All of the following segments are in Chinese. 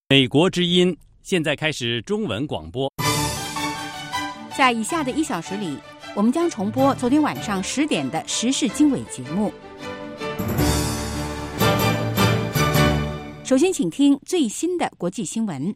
美国之音现在开始中文广播。 在以下的1小时里，我们将重播昨天晚上10点的时事经纬节目。首先请听最新的国际新闻。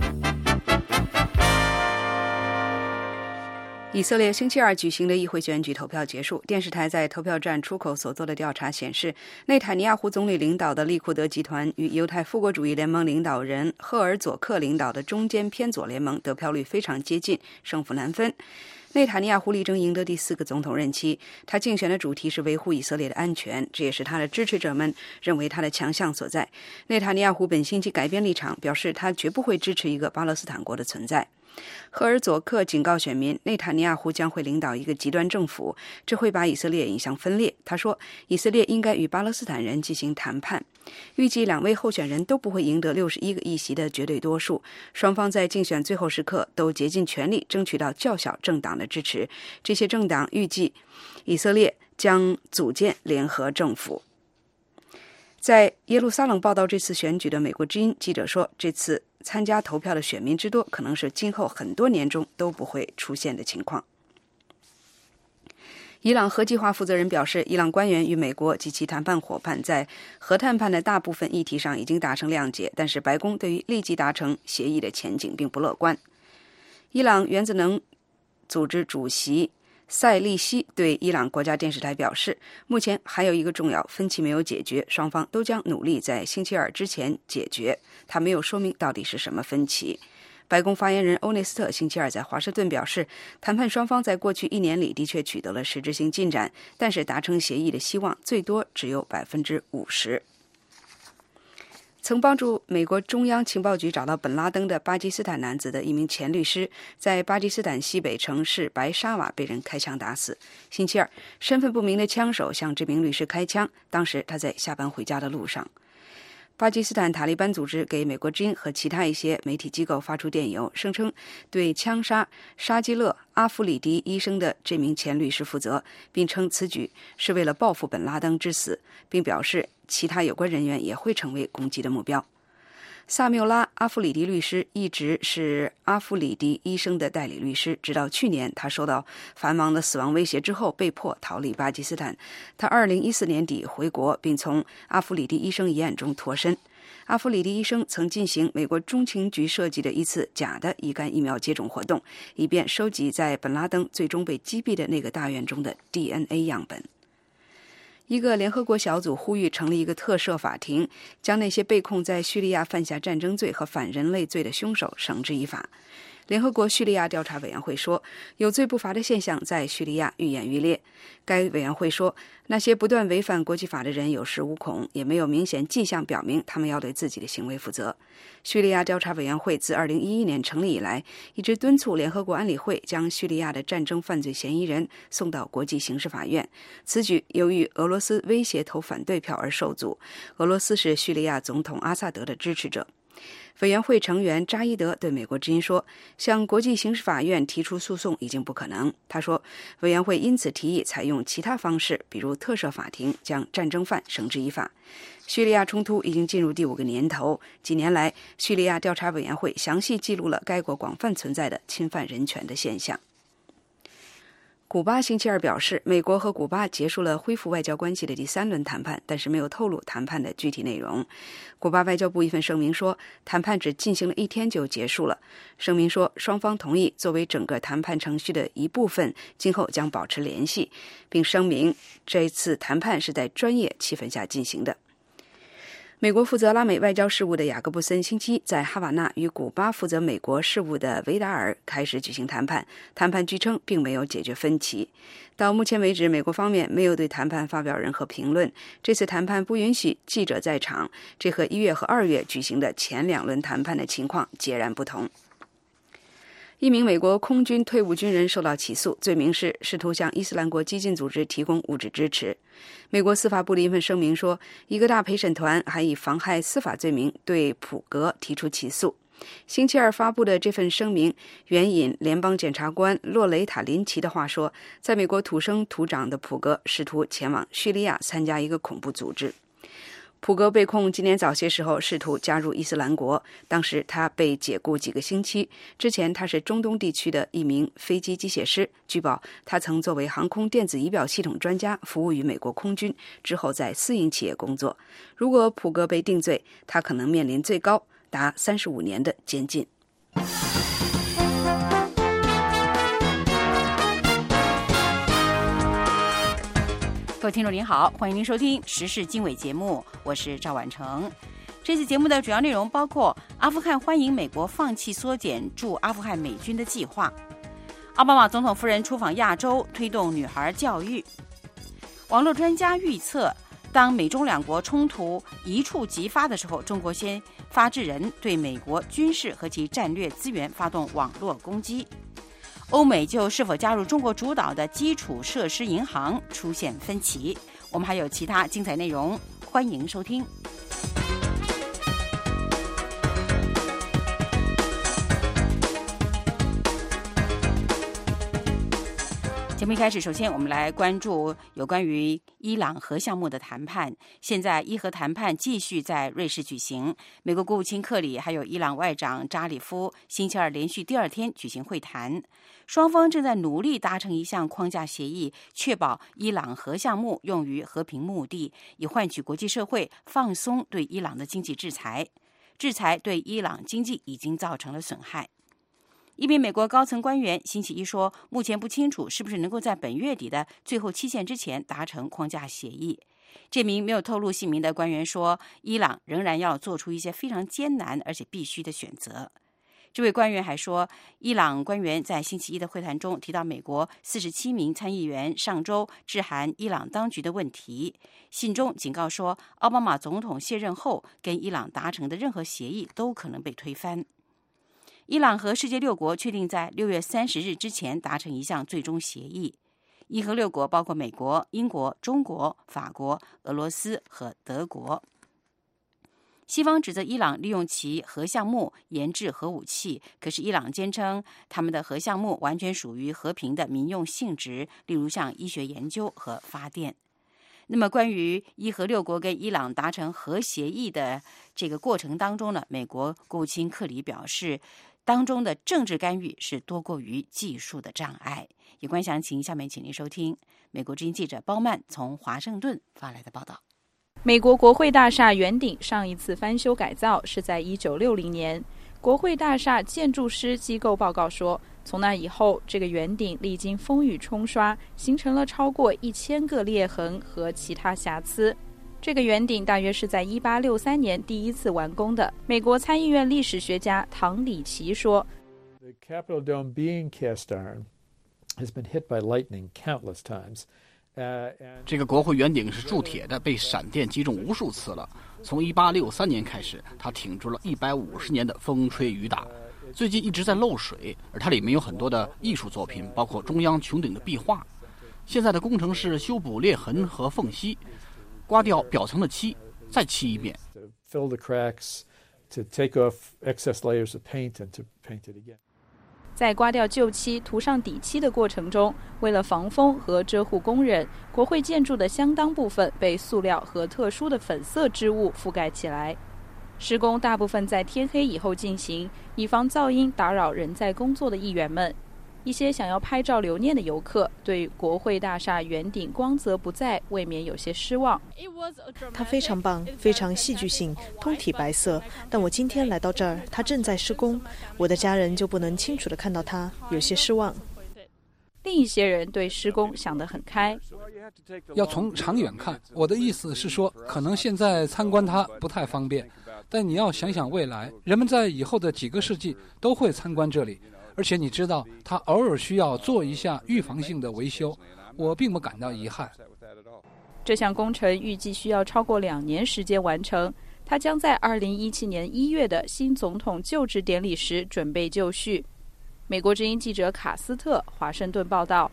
以色列星期二举行的议会选举投票结束，电视台在投票站出口所做的调查显示，内塔尼亚胡总理领导的利库德集团与犹太复国主义联盟领导人赫尔佐克领导的中间偏左联盟得票率非常接近，胜负难分。内塔尼亚胡力争赢得第4个总统任期，他竞选的主题是维护以色列的安全，这也是他的支持者们认为他的强项所在。内塔尼亚胡本星期改变立场，表示他绝不会支持一个巴勒斯坦国的存在。赫尔佐克警告选民，内塔尼亚胡将会领导一个极端政府，这会把以色列引向分裂。他说，以色列应该与巴勒斯坦人进行谈判。预计2位候选人都不会赢得61个议席的绝对多数，双方在竞选最后时刻都竭尽全力争取到较小政党的支持。这些政党预计以色列将组建联合政府。在耶路撒冷报道这次选举的美国之音记者说，这次参加投票的选民之多，可能是今后很多年中都不会出现的情况。伊朗核计划负责人表示，伊朗官员与美国及其谈判伙伴在核谈判的大部分议题上已经达成谅解，但是白宫对于立即达成协议的前景并不乐观。伊朗原子能组织主席塞利希对伊朗国家电视台表示，目前还有一个重要分歧没有解决，双方都将努力在星期二之前解决。他没有说明到底是什么分歧。白宫发言人欧内斯特星期二在华盛顿表示，谈判双方在过去1年里的确取得了实质性进展，但是达成协议的希望最多只有50%。曾帮助美国中央情报局找到本拉登的巴基斯坦男子的一名前律师，在巴基斯坦西北城市白沙瓦被人开枪打死。星期二，身份不明的枪手向这名律师开枪，当时他在下班回家的路上。巴基斯坦塔利班组织给美国之音和其他一些媒体机构发出电邮，声称对枪杀沙基勒·阿弗里迪医生的这名前律师负责，并称此举是为了报复本拉登之死，并表示其他有关人员也会成为攻击的目标。萨缪拉·阿弗里迪律师一直是阿弗里迪医生的代理律师，直到去年他受到繁忙的死亡威胁之后被迫逃离巴基斯坦。他2014年底回国，并从阿弗里迪医生一案中脱身。阿弗里迪医生曾进行美国中情局设计的一次假的乙肝疫苗接种活动，以便收集在本拉登最终被击毙的那个大院中的 DNA 样本。一个联合国小组呼吁成立一个特赦法庭，将那些被控在叙利亚犯下战争罪和反人类罪的凶手绳之以法。联合国叙利亚调查委员会说，有罪不罚的现象在叙利亚愈演愈烈。该委员会说，那些不断违反国际法的人有恃无恐，也没有明显迹象表明他们要对自己的行为负责。叙利亚调查委员会自2011年成立以来，一直敦促联合国安理会将叙利亚的战争犯罪嫌疑人送到国际刑事法院。此举由于俄罗斯威胁投反对票而受阻。俄罗斯是叙利亚总统阿萨德的支持者。委员会成员扎伊德对美国之音说，向国际刑事法院提出诉讼已经不可能。他说，委员会因此提议采用其他方式，比如特赦法庭，将战争犯绳之以法。叙利亚冲突已经进入第5个年头，几年来，叙利亚调查委员会详细记录了该国广泛存在的侵犯人权的现象。古巴星期二表示，美国和古巴结束了恢复外交关系的第3轮谈判，但是没有透露谈判的具体内容。古巴外交部一份声明说，谈判只进行了1天就结束了。声明说，双方同意作为整个谈判程序的一部分，今后将保持联系，并声明这次谈判是在专业气氛下进行的。美国负责拉美外交事务的雅各布森星期在哈瓦那与古巴负责美国事务的维达尔开始举行谈判，谈判据称并没有解决分歧。到目前为止，美国方面没有对谈判发表任何评论。这次谈判不允许记者在场，这和1月和2月举行的前2轮谈判的情况截然不同。一名美国空军退伍军人受到起诉，罪名是试图向伊斯兰国激进组织提供物质支持。美国司法部的一份声明说，一个大陪审团还以妨害司法罪名对普格提出起诉。星期二发布的这份声明援引联邦检察官洛雷塔林奇的话说，在美国土生土长的普格试图前往叙利亚参加一个恐怖组织。 普格被控今年早些时候试图加入伊斯兰国，当时他被解雇几个星期。之前他是中东地区的一名飞机机械师，据报他曾作为航空电子仪表系统专家服务于美国空军，之后在私营企业工作。如果普格被定罪，他可能面临最高达35年的监禁。 各位听众您好，欢迎您收听时事经纬节目，我是赵婉成。这期节目的主要内容包括：阿富汗欢迎美国放弃缩减驻阿富汗美军的计划；奥巴马总统夫人出访亚洲，推动女孩教育；网络专家预测，当美中两国冲突一触即发的时候，中国先发制人，对美国军事和其战略资源发动网络攻击。欧美就是否加入中国主导的基础设施银行出现分歧。我们还有其他精彩内容，欢迎收听。节目一开始，首先我们来关注有关于伊朗核项目的谈判。现在伊核谈判继续在瑞士举行，美国国务卿克里还有伊朗外长扎里夫星期二连续第二天举行会谈，双方正在努力达成一项框架协议，确保伊朗核项目用于和平目的，以换取国际社会放松对伊朗的经济制裁。制裁对伊朗经济已经造成了损害。一名美国高层官员星期一说，目前不清楚是不是能够在本月底的最后期限之前达成框架协议。这名没有透露姓名的官员说，伊朗仍然要做出一些非常艰难而且必须的选择。这位官员还说，伊朗官员在星期一的会谈中提到美国47名参议员上周致函伊朗当局的问题，信中警告说，奥巴马总统卸任后跟伊朗达成的任何协议都可能被推翻。伊朗和世界6国确定在6月30日之前达成一项最终协议。伊核6国包括美国、英国、中国、法国、俄罗斯和德国。西方指责伊朗利用其核项目研制核武器，可是伊朗坚称他们的核项目完全属于和平的民用性质，例如像医学研究和发电。那么关于伊核6国跟伊朗达成核协议的这个过程当中呢，美国国务卿克里表示，当中的政治干预是多过于技术的障碍。有关详情，下面请您收听美国之音记者包曼从华盛顿发来的报道。 美国国会大厦圆顶上一次翻修改造是在1960年。国会大厦建筑师机构报告说，从那以后，这个圆顶历经风雨冲刷，形成了超过1000个裂痕和其他瑕疵。这个圆顶大约是在1863年第一次完工的。美国参议院历史学家唐里奇说， The Capitol Dome being cast iron has been hit by lightning countless times. 这个国会圆顶是铸铁的，被闪电击中无数次了。从1863年开始，它挺住了150年的风吹雨打，最近一直在漏水，而它里面有很多的艺术作品，包括中央穹顶的壁画。现在的工程是修补裂痕和缝隙，刮掉表层的漆，再漆一遍。 Fill the cracks, to take off excess layers of paint and to paint it again. 在刮掉旧漆、涂上底漆的过程中，为了防风和遮护工人，国会建筑的相当部分被塑料和特殊的粉色织物覆盖起来。施工大部分在天黑以后进行，以防噪音打扰仍在工作的议员们。一些想要拍照留念的游客对国会大厦圆顶光泽不再未免有些失望。 它非常棒，非常戏剧性，通体白色，但我今天来到这儿，它正在施工，我的家人就不能清楚地看到它，有些失望。 另一些人对施工想得很开， 要从长远看，我的意思是说，可能现在参观它不太方便，但你要想想未来，人们在以后的几个世纪都会参观这里，而且你知道它偶尔需要做一下预防性的维修，我并不感到遗憾。 这项工程预计需要超过2年时间完成，它将在2017年1月的新总统就职典礼时准备就绪。美国之音记者卡斯特华盛顿报道。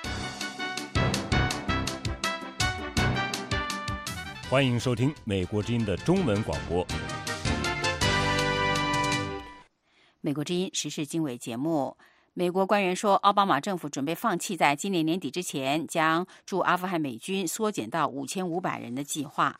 欢迎收听美国之音的中文广播。 美国之音时事经纬节目，美国官员说，奥巴马政府准备放弃在今年年底之前将驻阿富汗美军缩减到5500人的计划。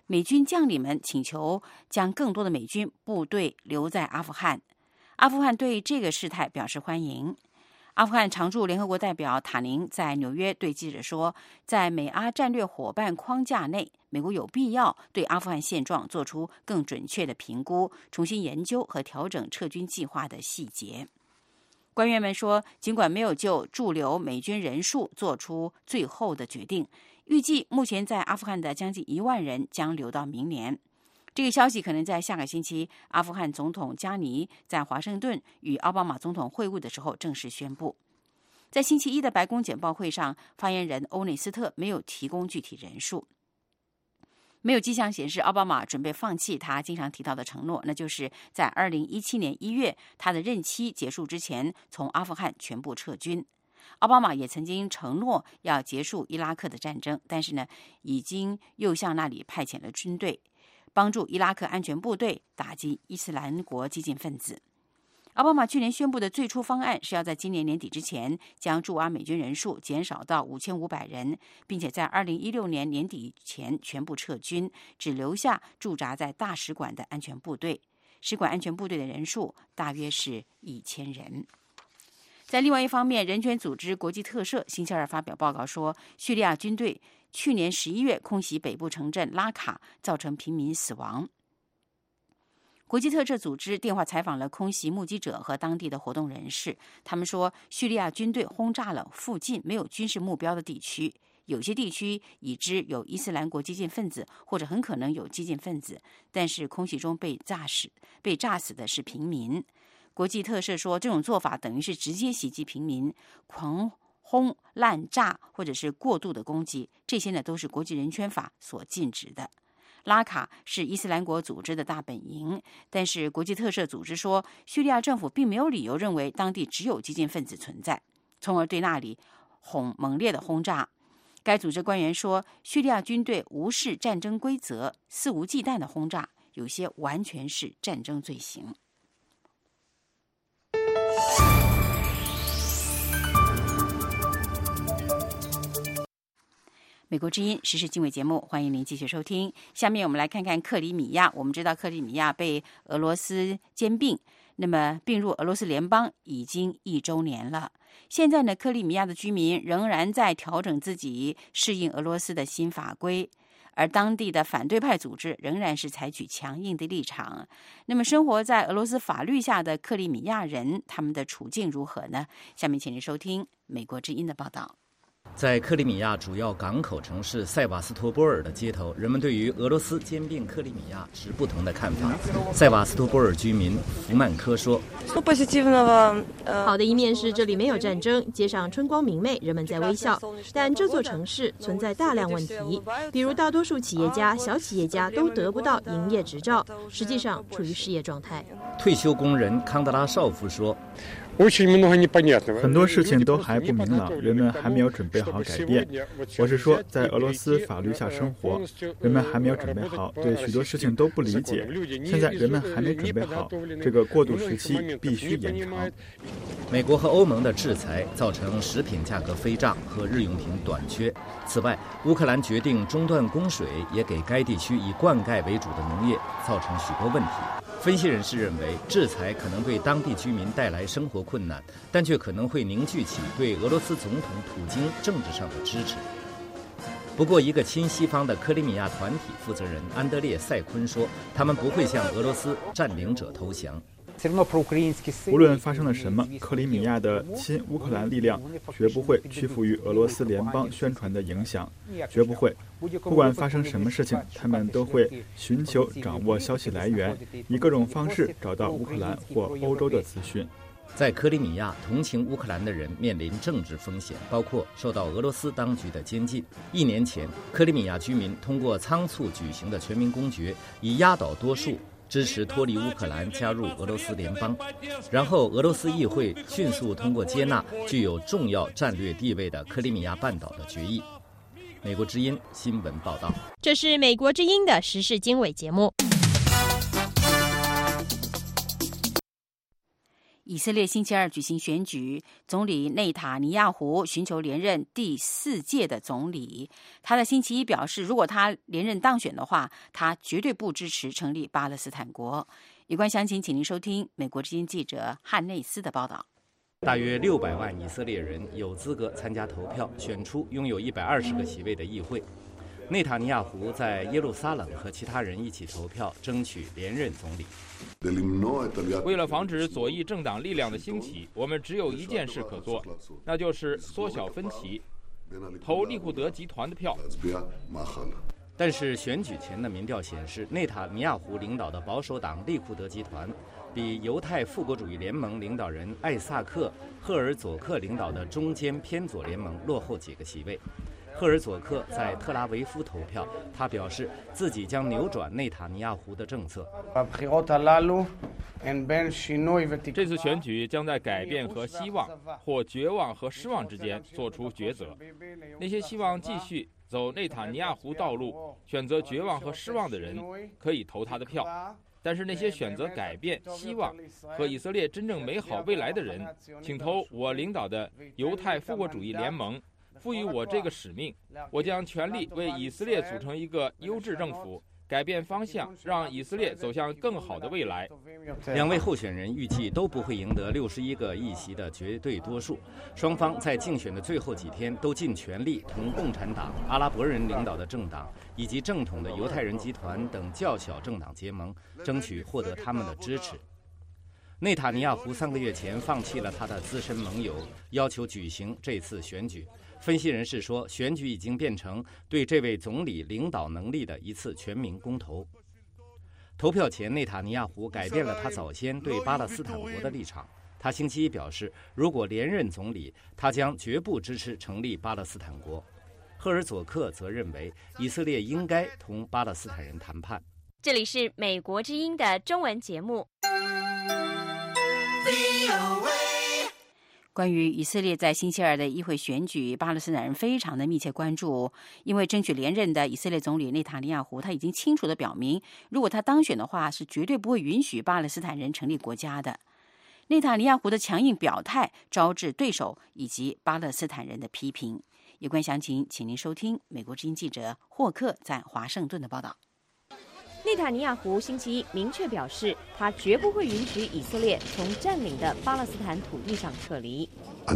美军将领们请求将更多的美军部队留在阿富汗。阿富汗对这个事态表示欢迎。阿富汗常驻联合国代表塔宁在纽约对记者说，在美阿战略伙伴框架内，美国有必要对阿富汗现状做出更准确的评估，重新研究和调整撤军计划的细节。官员们说，尽管没有就驻留美军人数做出最后的决定，预计目前在阿富汗的将近1万人将留到明年。这个消息可能在下个星期阿富汗总统加尼在华盛顿与奥巴马总统会晤的时候正式宣布。在星期一的白宫简报会上，发言人欧内斯特没有提供具体人数。没有迹象显示奥巴马准备放弃他经常提到的承诺，那就是在2017年1月他的任期结束之前从阿富汗全部撤军。奥巴马也曾经承诺要结束伊拉克的战争，但是呢，已经又向那里派遣了军队，帮助伊拉克安全部队打击伊斯兰国激进分子。奥巴马去年宣布的最初方案是要在今年年底之前将驻阿美军人数减少到5500人，并且在2016年年底前全部撤军，只留下驻扎在大使馆的安全部队。使馆安全部队的人数大约是1000人。在另外一方面，人权组织国际特赦星期二发表报告说，叙利亚军队去年11月空袭北部城镇拉卡，造成平民死亡。国际特赦组织电话采访了空袭目击者和当地的活动人士，他们说，叙利亚军队轰炸了附近没有军事目标的地区，有些地区已知有伊斯兰国激进分子，或者很可能有激进分子，但是空袭中被炸死的是平民。国际特赦说，这种做法等于是直接袭击平民，狂轰滥炸或者是过度的攻击，这些呢都是国际人权法所禁止的。拉卡是伊斯兰国组织的大本营，但是国际特赦组织说，叙利亚政府并没有理由认为当地只有激进分子存在，从而对那里猛烈的轰炸。该组织官员说，叙利亚军队无视战争规则，肆无忌惮的轰炸，有些完全是战争罪行。美国之音时事经纬节目，欢迎您继续收听。下面我们来看看克里米亚。我们知道克里米亚被俄罗斯兼并，那么并入俄罗斯联邦已经1周年了。现在呢，克里米亚的居民仍然在调整自己适应俄罗斯的新法规，而当地的反对派组织仍然是采取强硬的立场。那么生活在俄罗斯法律下的克里米亚人，他们的处境如何呢？下面请您收听美国之音的报道。 在克里米亚主要港口城市塞瓦斯托波尔的街头，人们对于俄罗斯兼并克里米亚持不同的看法。塞瓦斯托波尔居民福曼科说， 好的一面是这里没有战争，街上春光明媚，人们在微笑。但这座城市存在大量问题，比如大多数企业家、小企业家都得不到营业执照，实际上处于失业状态。 退休工人康德拉绍夫说， 很多事情都还不明朗，人们还没有准备好改变。我是说，在俄罗斯法律下生活，人们还没有准备好，对许多事情都不理解。现在人们还没准备好，这个过渡时期必须延长。 美国和欧盟的制裁造成食品价格飞涨和日用品短缺。此外，乌克兰决定中断供水，也给该地区以灌溉为主的农业造成许多问题。分析人士认为，制裁可能对当地居民带来生活困难，但却可能会凝聚起对俄罗斯总统普京政治上的支持。不过，一个亲西方的克里米亚团体负责人安德烈·塞昆说，他们不会向俄罗斯占领者投降。 无论发生了什么，克里米亚的亲乌克兰力量绝不会屈服于俄罗斯联邦宣传的影响，绝不会。不管发生什么事情，他们都会寻求掌握消息来源，以各种方式找到乌克兰或欧洲的资讯。 在克里米亚，同情乌克兰的人面临政治风险，包括受到俄罗斯当局的监禁。1年前，克里米亚居民通过仓促举行的全民公决，以压倒多数支持脱离乌克兰加入俄罗斯联邦。然后，俄罗斯议会迅速通过接纳具有重要战略地位的克里米亚半岛的决议。美国之音新闻报道。 这是美国之音的时事经纬节目。 以色列星期二举行选举，总理内塔尼亚胡寻求连任第4届的总理。他在星期一表示，如果他连任当选的话，他绝对不支持成立巴勒斯坦国。有关详情，请您收听美国之音记者汉内斯的报道。 大约600万以色列人有资格参加投票，选出拥有120个席位的议会。内塔尼亚胡在耶路撒冷和其他人一起投票，争取连任总理。 为了防止左翼政党力量的兴起，我们只有一件事可做，那就是缩小分歧，投利库德集团的票。 但是选举前的民调显示，内塔尼亚胡领导的保守党利库德集团比犹太复国主义联盟领导人艾萨克·赫尔佐克领导的中间偏左联盟落后几个席位。赫尔佐克在特拉维夫投票，他表示自己将扭转内塔尼亚胡的政策。 这次选举将在改变和希望，或绝望和失望之间做出抉择。那些希望继续走内塔尼亚胡道路，选择绝望和失望的人，可以投他的票。但是那些选择改变、希望和以色列真正美好未来的人，请投我领导的犹太复国主义联盟。赋予我这个使命，我将全力为以色列组成一个优质政府，改变方向，让以色列走向更好的未来。 2位候选人预计都不会赢得61个议席的绝对多数。双方在竞选的最后几天都尽全力同共产党、阿拉伯人领导的政党以及正统的犹太人集团等较小政党结盟，争取获得他们的支持。内塔尼亚胡3个月前放弃了他的资深盟友，要求举行这次选举。分析人士说，选举已经变成对这位总理领导能力的一次全民公投。投票前，内塔尼亚胡改变了他早先对巴勒斯坦国的立场。他星期一表示，如果连任总理，他将绝不支持成立巴勒斯坦国。赫尔佐克则认为，以色列应该同巴勒斯坦人谈判。 这里是美国之音的中文节目。 关于以色列在星期二的议会选举，巴勒斯坦人非常的密切关注，因为争取连任的以色列总理内塔尼亚胡，他已经清楚地表明，如果他当选的话，是绝对不会允许巴勒斯坦人成立国家的。内塔尼亚胡的强硬表态招致对手以及巴勒斯坦人的批评。有关详情，请您收听美国之音记者霍克在华盛顿的报道。 内塔尼亚胡星期一明确表示，他绝不会允许以色列从占领的巴勒斯坦土地上撤离。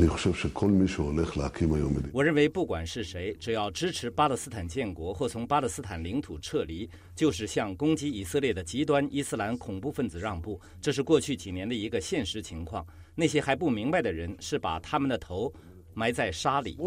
我认为不管是谁，只要支持巴勒斯坦建国或从巴勒斯坦领土撤离，就是向攻击以色列的极端伊斯兰恐怖分子让步。这是过去几年的一个现实情况。那些还不明白的人是把他们的头埋在沙里。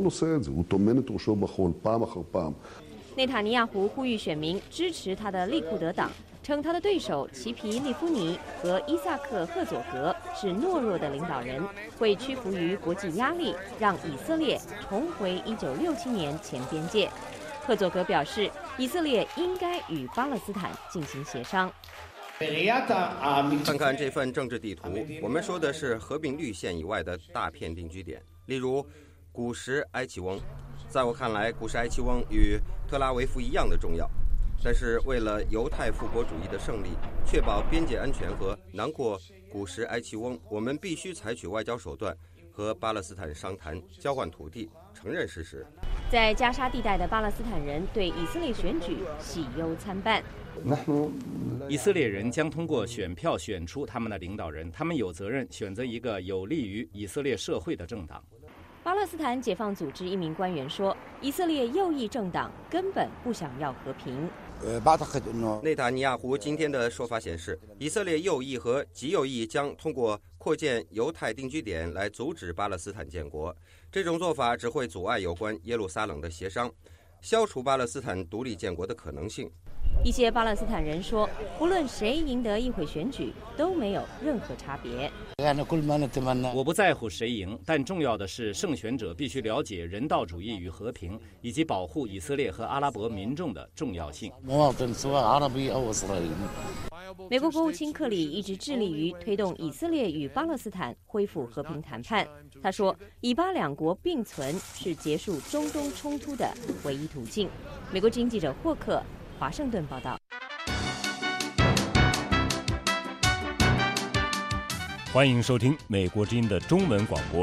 内塔尼亚胡呼吁选民支持他的利库德党，称他的对手齐皮利夫尼和伊萨克·赫佐格是懦弱的领导人，会屈服于国际压力，让以色列重回1967年前边界。赫佐格表示，以色列应该与巴勒斯坦进行协商。 看看这份政治地图，我们说的是合并绿线以外的大片定居点，例如古什埃奇翁。在我看来，古什埃奇翁与特拉维夫一样的重要，但是为了犹太复国主义的胜利，确保边界安全和囊括古什埃奇翁，我们必须采取外交手段和巴勒斯坦商谈，交换土地，承认事实。 在加沙地带的巴勒斯坦人对以色列选举喜忧参半。 以色列人将通过选票选出他们的领导人，他们有责任选择一个有利于以色列社会的政党。 巴勒斯坦解放组织一名官员说，以色列右翼政党根本不想要和平。 内塔尼亚胡今天的说法显示，以色列右翼和极右翼将通过扩建犹太定居点来阻止巴勒斯坦建国。这种做法只会阻碍有关耶路撒冷的协商，消除巴勒斯坦独立建国的可能性。 一些巴勒斯坦人说，不论谁赢得议会选举，都没有任何差别。 我不在乎谁赢，但重要的是胜选者必须了解人道主义与和平，以及保护以色列和阿拉伯民众的重要性。 美国国务卿克里一直致力于推动以色列与巴勒斯坦恢复和平谈判。他说，以巴两国并存是结束中东冲突的唯一途径。美国之音记者霍克华盛顿报道。 欢迎收听美国之音的中文广播。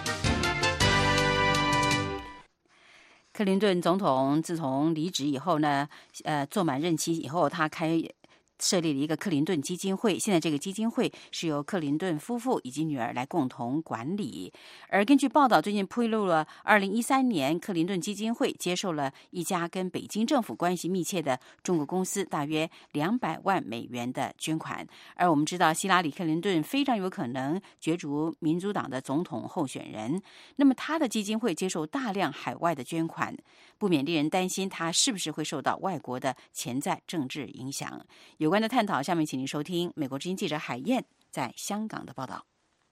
克林顿总统自从离职以后呢，做满任期以后，他设立了一个克林顿基金会，现在这个基金会是由克林顿夫妇以及女儿来共同管理。而根据报道，最近披露了2013年克林顿基金会接受了一家跟北京政府关系密切的中国公司大约200万美元的捐款。而我们知道希拉里·克林顿非常有可能角逐民主党的总统候选人，那么他的基金会接受大量海外的捐款，不免令人担心他是不是会受到外国的潜在政治影响。有关的探讨，下面请您收听美国之音记者海燕在香港的报道。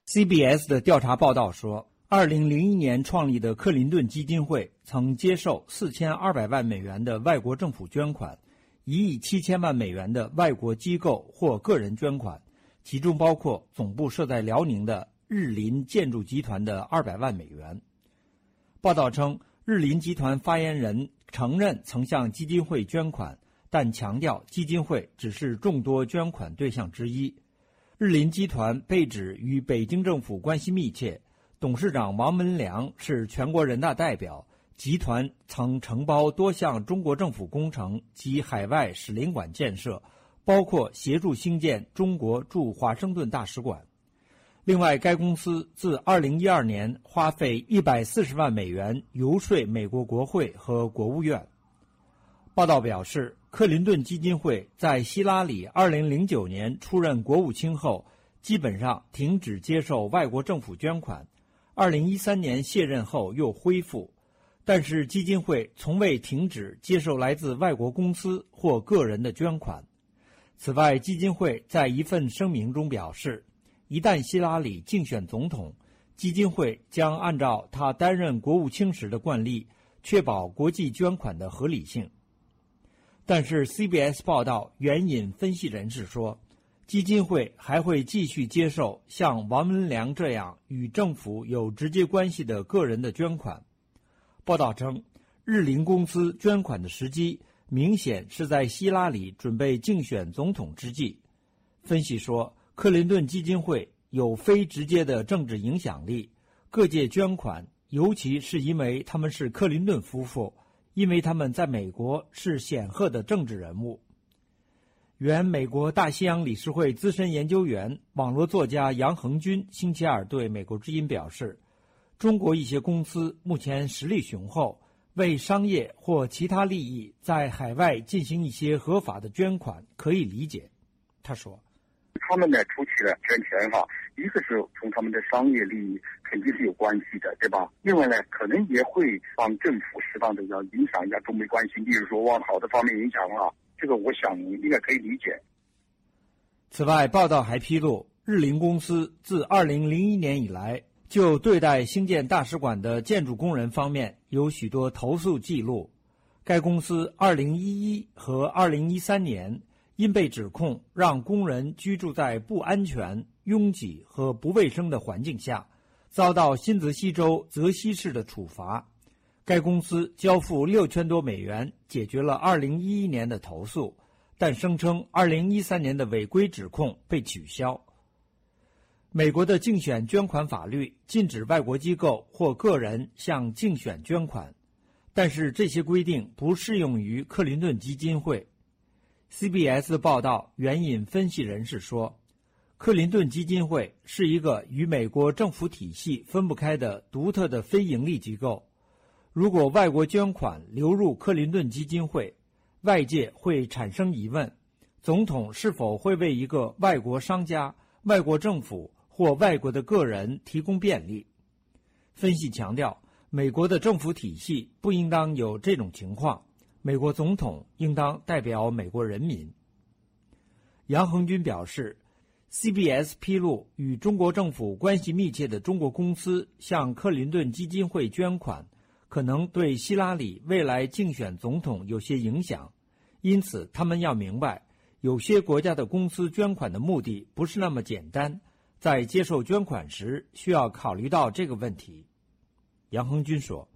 CBS 的调查报道说，2001年创立的克林顿基金会曾接受4200万美元的外国政府捐款，1亿7000万美元的外国机构或个人捐款，其中包括总部设在辽宁的日林建筑集团的200万美元。报道称，日林集团发言人承认曾向基金会捐款，但强调基金会只是众多捐款对象之一。日林集团被指与北京政府关系密切，董事长王文良是全国人大代表，集团曾承包多项中国政府工程及海外使领馆建设，包括协助兴建中国驻华盛顿大使馆。另外，该公司自2012年花费140万美元游说美国国会和国务院。报道表示，克林顿基金会在希拉里2009年出任国务卿后，基本上停止接受外国政府捐款，2013年卸任后又恢复，但是基金会从未停止接受来自外国公司或个人的捐款。此外，基金会在一份声明中表示，一旦希拉里竞选总统，基金会将按照他担任国务卿时的惯例，确保国际捐款的合理性。但是 CBS 报道援引分析人士说，基金会还会继续接受像王文良这样与政府有直接关系的个人的捐款。报道称，日林公司捐款的时机明显是在希拉里准备竞选总统之际。分析说，克林顿基金会有非直接的政治影响力，各界捐款，尤其是因为他们是克林顿夫妇，因为他们在美国是显赫的政治人物。原美国大西洋理事会资深研究员、网络作家杨恒军星期二对美国之音表示，中国一些公司目前实力雄厚，为商业或其他利益在海外进行一些合法的捐款可以理解。他说， 他们呢出去了捐钱哈，一个是从他们的商业利益肯定是有关系的，对吧？另外呢，可能也会帮政府适当的要影响一下中美关系，例如说往好的方面影响啊，这个我想应该可以理解。 此外，报道还披露，日林公司自2001年以来就对待兴建大使馆的建筑工人方面有许多投诉记录。该公司2011和2013年因被指控让工人居住在不安全、拥挤和不卫生的环境下，遭到新泽西州泽西市的处罚。该公司交付6000多美元解决了2011年的投诉，但声称2013年的违规指控被取消。美国的竞选捐款法律禁止外国机构或个人向竞选捐款，但是这些规定不适用于克林顿基金会。CBS 的报道援引分析人士说，克林顿基金会是一个与美国政府体系分不开的独特的非营利机构。如果外国捐款流入克林顿基金会，外界会产生疑问，总统是否会为一个外国商家、外国政府或外国的个人提供便利。分析强调，美国的政府体系不应当有这种情况，美国总统应当代表美国人民。杨恒军表示， CBS 披露与中国政府关系密切的中国公司向克林顿基金会捐款，可能对希拉里未来竞选总统有些影响，因此他们要明白，有些国家的公司捐款的目的不是那么简单，在接受捐款时需要考虑到这个问题。杨恒军说，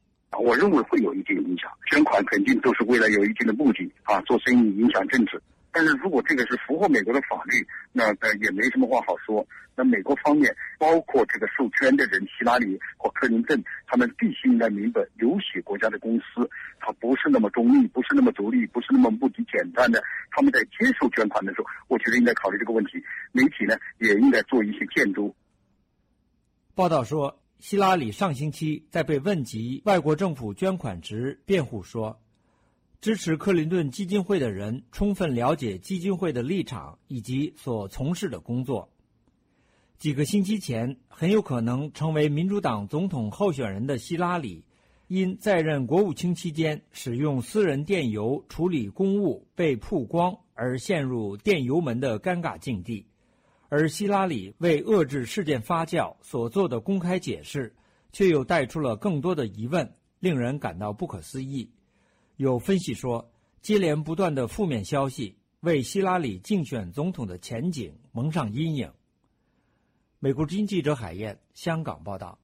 我认为会有一定影响，捐款肯定都是为了有一定的目的啊，做生意影响政治。 但是如果这个是符合美国的法律，那也没什么话好说。那美国方面，包括这个授权的人希拉里或克林顿，他们必须应该明白，有些国家的公司，它不是那么中立，不是那么独立，不是那么目的简单的。他们在接受捐款的时候，我觉得应该考虑这个问题。媒体呢，也应该做一些监督。 报道说，希拉里上星期在被问及外国政府捐款时辩护说，支持克林顿基金会的人充分了解基金会的立场以及所从事的工作。几个星期前，很有可能成为民主党总统候选人的希拉里，因在任国务卿期间使用私人电邮处理公务被曝光而陷入电邮门的尴尬境地。而希拉里为遏制事件发酵所做的公开解释，却又带出了更多的疑问，令人感到不可思议。有分析说，接连不断的负面消息为希拉里竞选总统的前景蒙上阴影。美国之音记者海燕，香港报道。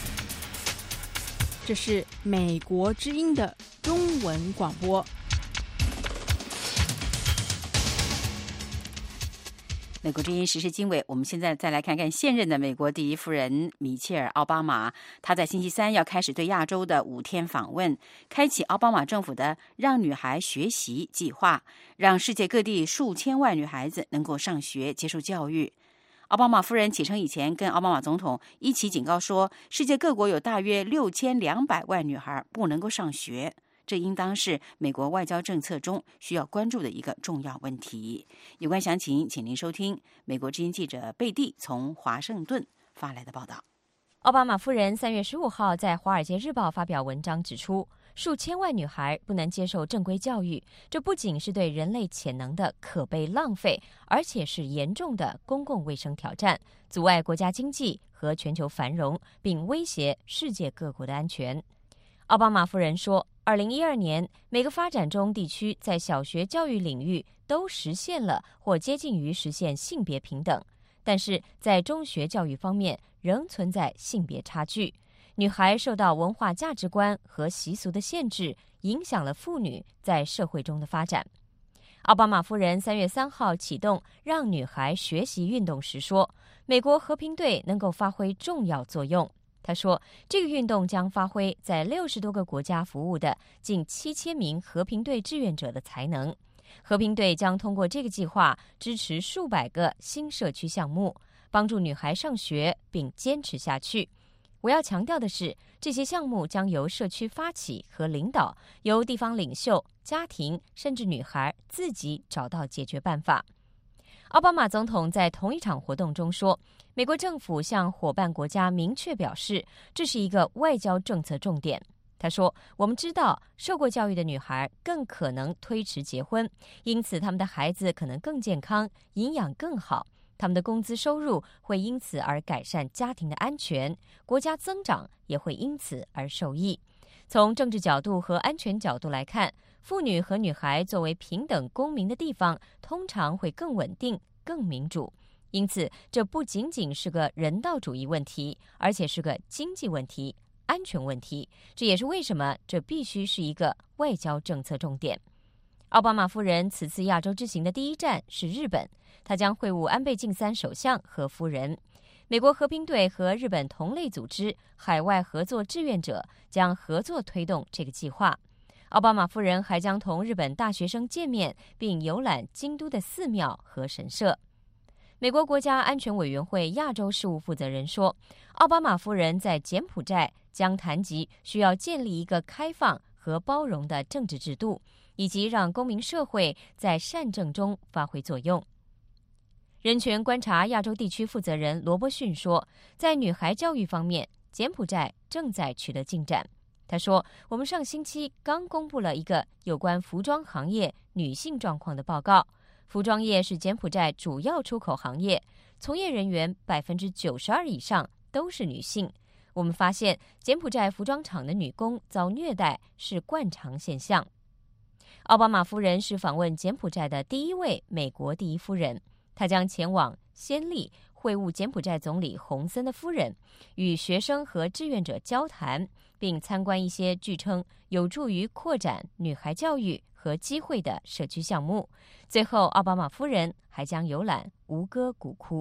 这是美国之音的中文广播。 美国之音时事经纬，我们现在再来看看现任的美国第一夫人米切尔·奥巴马，她在星期三要开始对亚洲的5天访问，开启奥巴马政府的让女孩学习计划，让世界各地数千万女孩子能够上学接受教育。奥巴马夫人启程以前跟奥巴马总统一起警告说，世界各国有大约6200万女孩不能够上学，这应当是美国外交政策中需要关注的一个重要问题。有关详情，请您收听美国之音记者贝蒂从华盛顿发来的报道。 奥巴马夫人3月15号在《华尔街日报》发表文章指出，数千万女孩不能接受正规教育，这不仅是对人类潜能的可悲浪费，而且是严重的公共卫生挑战，阻碍国家经济和全球繁荣，并威胁世界各国的安全。奥巴马夫人说，2012年，每个发展中地区在小学教育领域都实现了或接近于实现性别平等，但是在中学教育方面仍存在性别差距。女孩受到文化价值观和习俗的限制，影响了妇女在社会中的发展。奥巴马夫人3月3号启动让女孩学习运动时说，美国和平队能够发挥重要作用。他说，这个运动将发挥在60多个国家服务的近7000名和平队志愿者的才能。和平队将通过这个计划支持数百个新社区项目，帮助女孩上学并坚持下去。我要强调的是，这些项目将由社区发起和领导，由地方领袖、家庭甚至女孩自己找到解决办法。奥巴马总统在同一场活动中说，美国政府向伙伴国家明确表示，这是一个外交政策重点。他说，我们知道受过教育的女孩更可能推迟结婚，因此他们的孩子可能更健康，营养更好，他们的工资收入会因此而改善家庭的安全，国家增长也会因此而受益。从政治角度和安全角度来看，妇女和女孩作为平等公民的地方通常会更稳定、更民主。因此，这不仅仅是个人道主义问题，而且是个经济问题、安全问题。这也是为什么这必须是一个外交政策重点。奥巴马夫人此次亚洲之行的第一站是日本，她将会晤安倍晋三首相和夫人。美国和平队和日本同类组织海外合作志愿者将合作推动这个计划。奥巴马夫人还将同日本大学生见面，并游览京都的寺庙和神社。美国国家安全委员会亚洲事务负责人说，奥巴马夫人在柬埔寨将谈及需要建立一个开放和包容的政治制度，以及让公民社会在善政中发挥作用。人权观察亚洲地区负责人罗伯逊说，在女孩教育方面，柬埔寨正在取得进展。他说，我们上星期刚公布了一个有关服装行业女性状况的报告。服装业是柬埔寨主要出口行业，从业人员92%以上都是女性。我们发现，柬埔寨服装厂的女工遭虐待是惯常现象。奥巴马夫人是访问柬埔寨的第一位美国第一夫人，她将前往暹粒会晤柬埔寨总理洪森的夫人，与学生和志愿者交谈，并参观一些据称有助于扩展女孩教育和机会的社区项目。最后，奥巴马夫人还将游览吴哥古窟。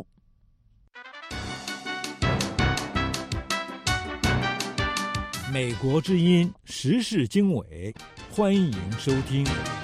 美国之音时事经纬，欢迎收听。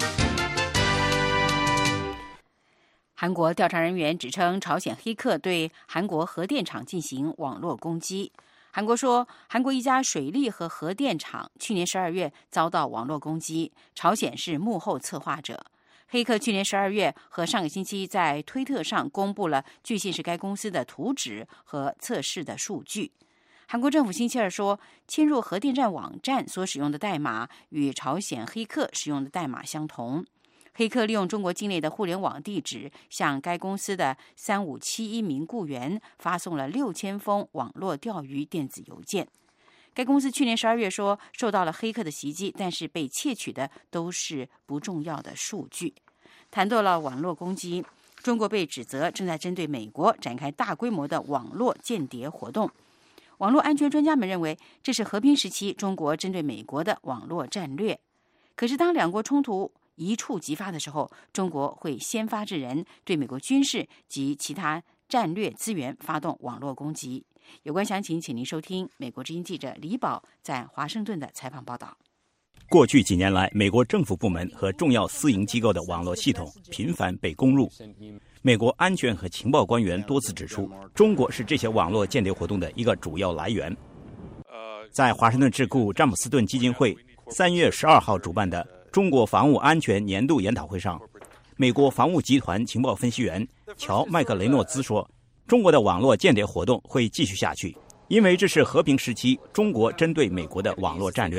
韩国调查人员指称，朝鲜黑客对韩国核电厂进行网络攻击。韩国说，韩国一家水力和核电厂去年12月遭到网络攻击，朝鲜是幕后策划者。黑客去年12月和上个星期在推特上公布了据信是该公司的图纸和测试的数据。韩国政府星期二说，侵入核电站网站所使用的代码与朝鲜黑客使用的代码相同。黑客利用中国境内的互联网地址，向该公司的3571名雇员发送了6000封网络钓鱼电子邮件。该公司去年12月说受到了黑客的袭击，但是被窃取的都是不重要的数据。谈到了网络攻击，中国被指责正在针对美国展开大规模的网络间谍活动。网络安全专家们认为，这是和平时期中国针对美国的网络战略。可是当两国冲突一触即发的时候，中国会先发制人，对美国军事及其他战略资源发动网络攻击。有关详情，请您收听美国之音记者李宝在华盛顿的采访报道。 过去几年来，美国政府部门和重要私营机构的网络系统频繁被攻入。美国安全和情报官员多次指出，中国是这些网络间谍活动的一个主要来源。在华盛顿智库詹姆斯顿基金会3月12号主办的中国防务安全年度研讨会上，美国防务集团情报分析员乔·麦克雷诺兹说，中国的网络间谍活动会继续下去，因为这是和平时期中国针对美国的网络战略。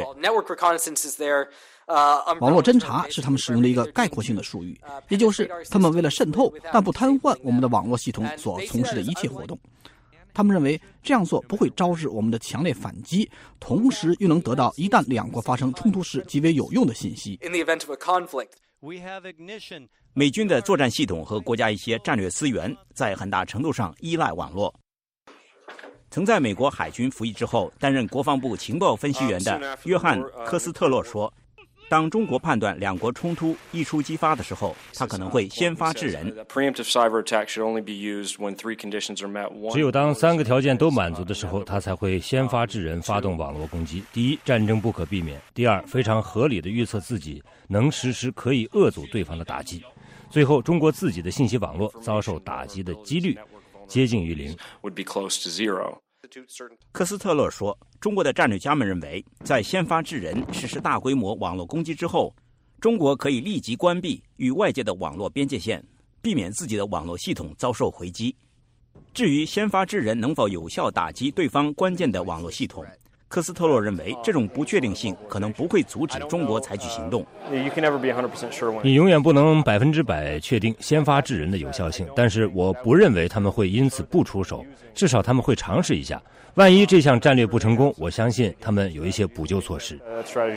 网络侦查是他们使用的一个概括性的术语，也就是他们为了渗透但不瘫痪我们的网络系统所从事的一切活动。他们认为这样做不会招致我们的强烈反击，同时又能得到一旦两国发生冲突时极为有用的信息。 美军的作战系统和国家一些战略资源在很大程度上依赖网络。曾在美国海军服役之后担任国防部情报分析员的约翰·科斯特洛说，当中国判断两国冲突一触即发的时候，他可能会先发制人。 只有当3个条件都满足的时候，他才会先发制人发动网络攻击。第一，战争不可避免；第二，非常合理地预测自己能实施可以遏阻对方的打击；最后，中国自己的信息网络遭受打击的几率接近于0。 科斯特勒说，中国的战略家们认为，在先发制人实施大规模网络攻击之后，中国可以立即关闭与外界的网络边界线，避免自己的网络系统遭受回击。至于先发制人能否有效打击对方关键的网络系统，科斯特洛认为这种不确定性可能不会阻止中国采取行动。 你永远不能100%确定先发制人的有效性，但是我不认为他们会因此不出手，至少他们会尝试一下。万一这项战略不成功，我相信他们有一些补救措施。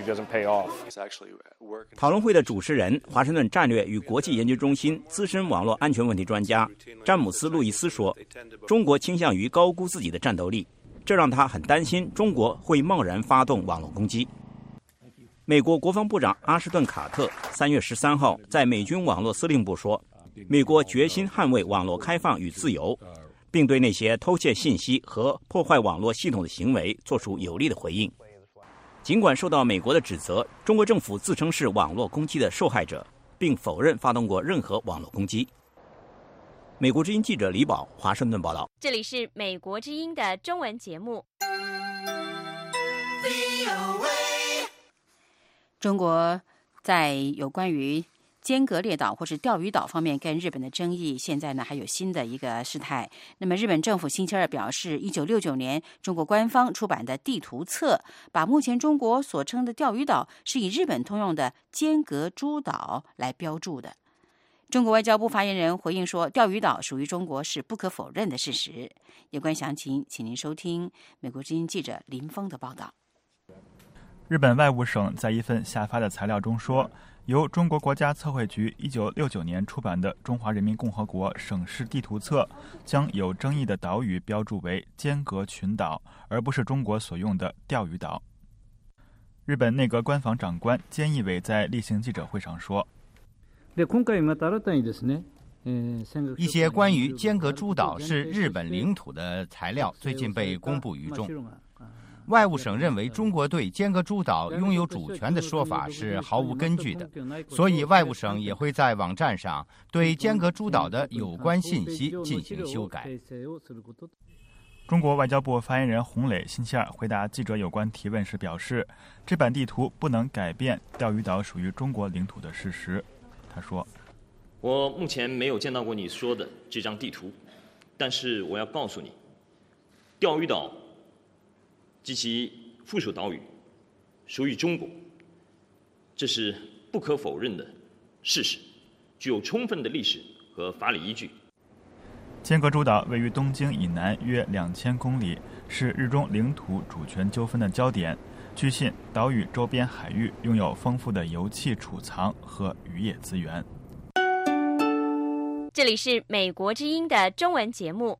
讨论会的主持人，华盛顿战略与国际研究中心资深网络安全问题专家詹姆斯·路易斯说，中国倾向于高估自己的战斗力，这让他很担心中国会贸然发动网络攻击。美国国防部长阿什顿·卡特3月13号在美军网络司令部说，美国决心捍卫网络开放与自由，并对那些偷窃信息和破坏网络系统的行为做出有力的回应。尽管受到美国的指责，中国政府自称是网络攻击的受害者，并否认发动过任何网络攻击。美国之音记者李宝，华盛顿报道。 这里是美国之音的中文节目。 中国在有关于尖阁列岛或是钓鱼岛方面跟日本的争议，现在呢还有新的一个事态。那么日本政府星期二表示，1969年中国官方出版的地图册把目前中国所称的钓鱼岛是以日本通用的尖阁诸岛来标注的。中国外交部发言人回应说，钓鱼岛属于中国是不可否认的事实。有关详情，请您收听美国之音记者林峰的报道。 日本外务省在一份下发的材料中说，由中国国家测绘局1969年出版的《中华人民共和国省市地图册》将有争议的岛屿标注为尖阁群岛，而不是中国所用的钓鱼岛。 日本内阁官房长官菅义伟在例行记者会上说， 一些关于尖阁诸岛是日本领土的材料最近被公布于众。外务省认为中国对尖阁诸岛拥有主权的说法是毫无根据的，所以外务省也会在网站上对尖阁诸岛的有关信息进行修改。 中国外交部发言人洪磊星期二回答记者有关提问时表示，这版地图不能改变钓鱼岛属于中国领土的事实。他说， 我目前没有见到过你说的这张地图，但是我要告诉你，钓鱼岛及其附属岛屿属于中国，这是不可否认的事实，具有充分的历史和法理依据。 尖阁诸岛位于东京以南约2000公里，是日中领土主权纠纷的焦点。据信，岛屿周边海域拥有丰富的油气储藏和渔业资源。 这里是美国之音的中文节目。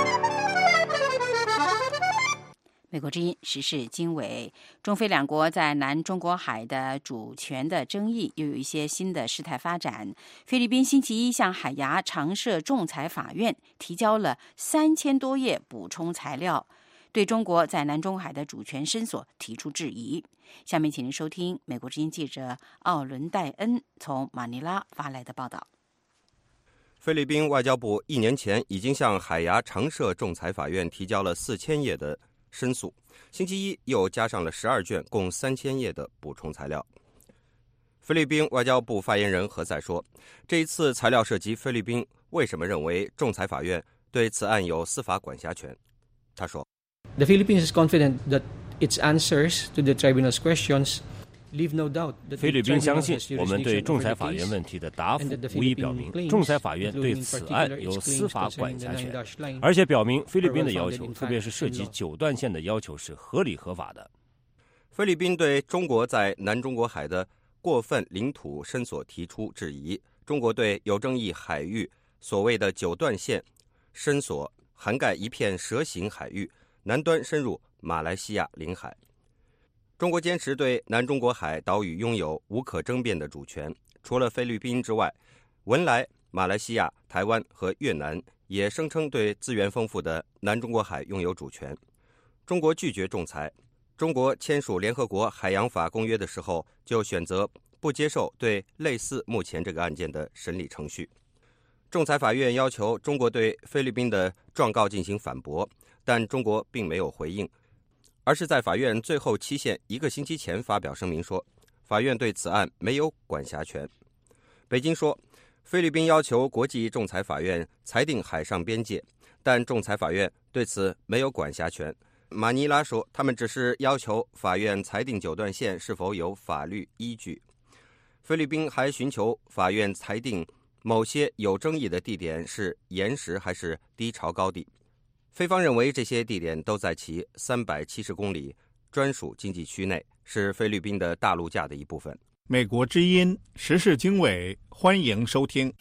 美国之音时事经纬，中菲两国在南中国海的主权的争议又有一些新的事态发展。菲律宾星期一向海牙常设仲裁法院提交了3000多页补充材料，对中国在南中海的主权伸索提出质疑。下面请您收听美国之音记者奥伦戴恩从马尼拉发来的报道。 菲律宾外交部1年前已经向海牙常设仲裁法院提交了4000页的申诉，星期一又加上了12卷，共3000页的补充材料。菲律宾外交部发言人何塞说，这一次材料涉及菲律宾为什么认为仲裁法院对此案有司法管辖权。他说 The Philippines is confident that its answers to the tribunal's questions 菲律宾相信我们对仲裁法院问题的答复无疑表明仲裁法院对此案有司法管辖权，而且表明菲律宾的要求，特别是涉及9段线的要求是合理合法的。 菲律宾对中国在南中国海的过分领土伸索提出质疑。中国对有争议海域所谓的9段线伸索涵盖一片蛇形海域，南端深入马来西亚领海。中国坚持对南中国海岛屿拥有无可争辩的主权，除了菲律宾之外，文莱、马来西亚、台湾和越南也声称对资源丰富的南中国海拥有主权。中国拒绝仲裁。中国签署联合国海洋法公约的时候，就选择不接受对类似目前这个案件的审理程序。仲裁法院要求中国对菲律宾的状告进行反驳，但中国并没有回应，而是在法院最后期限1个星期前发表声明说，法院对此案没有管辖权。北京说，菲律宾要求国际仲裁法院裁定海上边界，但仲裁法院对此没有管辖权。马尼拉说，他们只是要求法院裁定9段线是否有法律依据。菲律宾还寻求法院裁定某些有争议的地点是岩石还是低潮高地。菲方认为这些地点都在其370公里专属经济区内，是菲律宾的大陆架的一部分。 美国之音时事经纬，欢迎收听。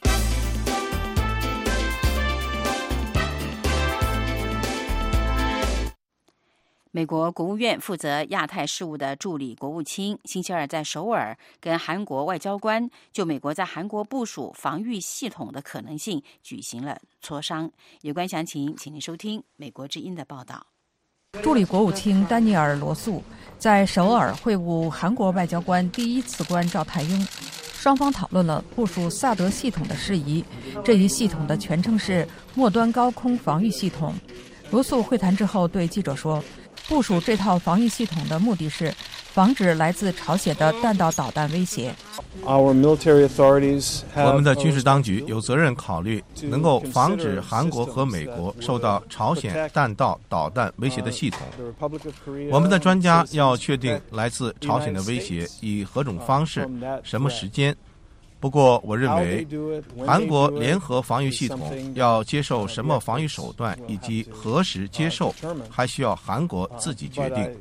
美国国务院负责亚太事务的助理国务卿星期二在首尔跟韩国外交官就美国在韩国部署防御系统的可能性举行了磋商。有关详情，请您收听美国之音的报道。 助理国务卿丹尼尔·罗素在首尔会晤韩国外交官第1次官赵太英，双方讨论了部署萨德系统的事宜。这一系统的全称是末端高空防御系统。罗素会谈之后对记者说，部署这套防御系统的目的是防止来自朝鲜的弹道导弹威胁。 我们的军事当局有责任考虑能够防止韩国和美国受到朝鲜弹道导弹威胁的系统。我们的专家要确定来自朝鲜的威胁以何种方式、什么时间。不过我认为韩国联合防御系统要接受什么防御手段以及何时接受，还需要韩国自己决定。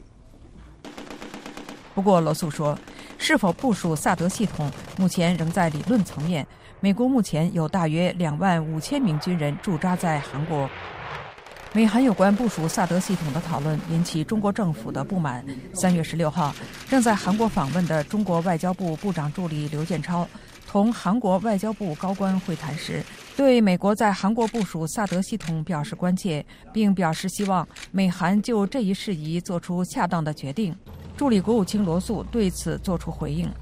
不过罗素说，是否部署萨德系统目前仍在理论层面。美国目前有大约25000名军人驻扎在韩国。 美韩有关部署萨德系统的讨论引起中国政府的不满。3月16号，正在韩国访问的中国外交部部长助理刘建超同韩国外交部高官会谈时，对美国在韩国部署萨德系统表示关切，并表示希望美韩就这一事宜做出恰当的决定。助理国务卿罗素对此作出回应。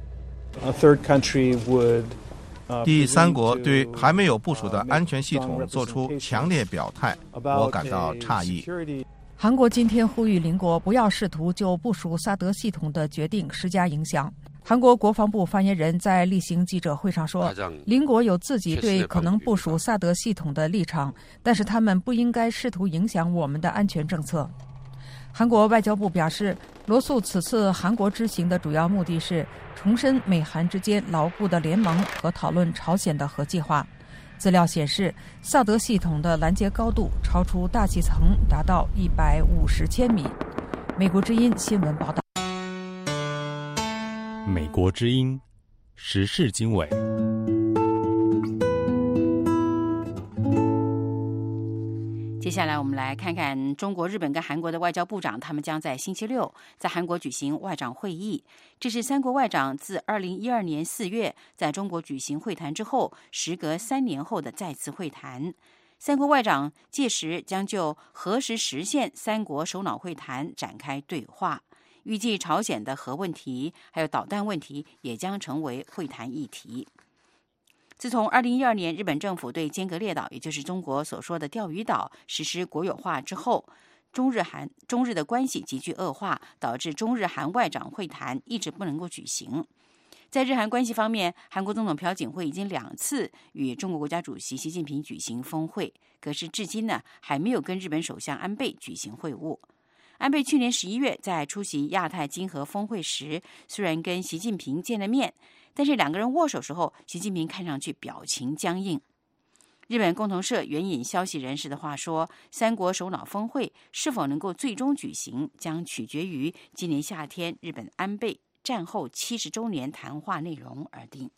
第三国对还没有部署的安全系统做出强烈表态，我感到诧异。 韩国今天呼吁邻国不要试图就部署萨德系统的决定施加影响。韩国国防部发言人在例行记者会上说，邻国有自己对可能部署萨德系统的立场，但是他们不应该试图影响我们的安全政策。韩国外交部表示，罗素此次韩国之行的主要目的是重申美韩之间牢固的联盟和讨论朝鲜的核计划。资料显示，萨德系统的拦截高度超出大气层，达到150千米。美国之音新闻报道。 美国之音时事经纬。 接下来我们来看看中国、日本跟韩国的外交部长，他们将在星期六在韩国举行外长会议。这是三国外长自2012年4月在中国举行会谈之后，时隔3年后的再次会谈。三国外长届时将就何时实现三国首脑会谈展开对话。预计朝鲜的核问题还有导弹问题也将成为会谈议题。自从2012年日本政府对尖阁列岛，也就是中国所说的钓鱼岛实施国有化之后，中日的关系急剧恶化，导致中日韩外长会谈一直不能够举行。在日韩关系方面，韩国总统朴槿惠已经2次与中国国家主席习近平举行峰会，可是至今呢还没有跟日本首相安倍举行会晤。安倍去年11月在出席亚太经合峰会时，虽然跟习近平见了面，但是两个人握手时候，习近平看上去表情僵硬。日本共同社援引消息人士的话说，三国首脑峰会是否能够最终举行，将取决于今年夏天日本安倍战后70周年谈话内容而定。